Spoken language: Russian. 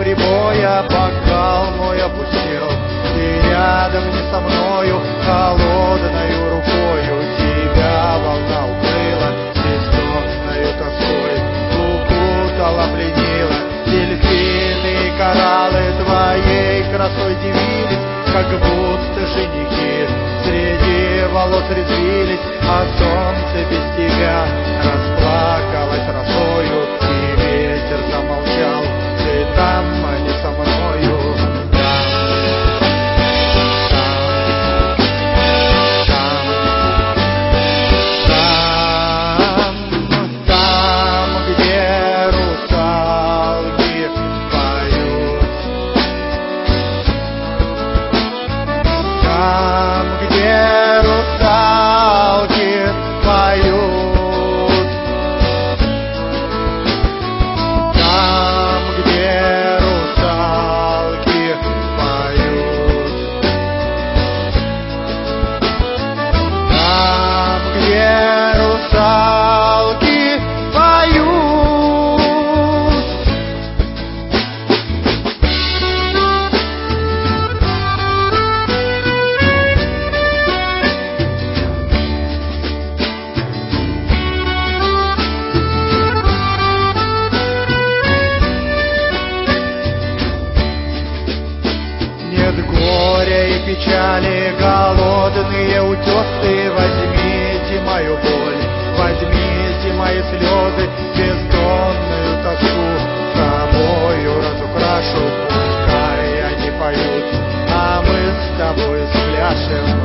прибоя бокал мой опустел, и рядом не со мною, холодною рукою тебя волна укрыла, бессонною тоской укутала, пленила. Дельфины и кораллы твоей красой дивились, как будто женихи среди волос резвились, а солнце без тебя расплакалось росою, и ветер замолчал, ты там, а не со мною. Там, где русалки поют, там, где русалки поют, там, где русалки поют, там, где русалки поют. Нет горя и печали, голодные утесы, возьмите мою боль, возьмите мои слезы, бездонную тоску собою разукрашу, пускай они поют, а мы с тобой спляшем.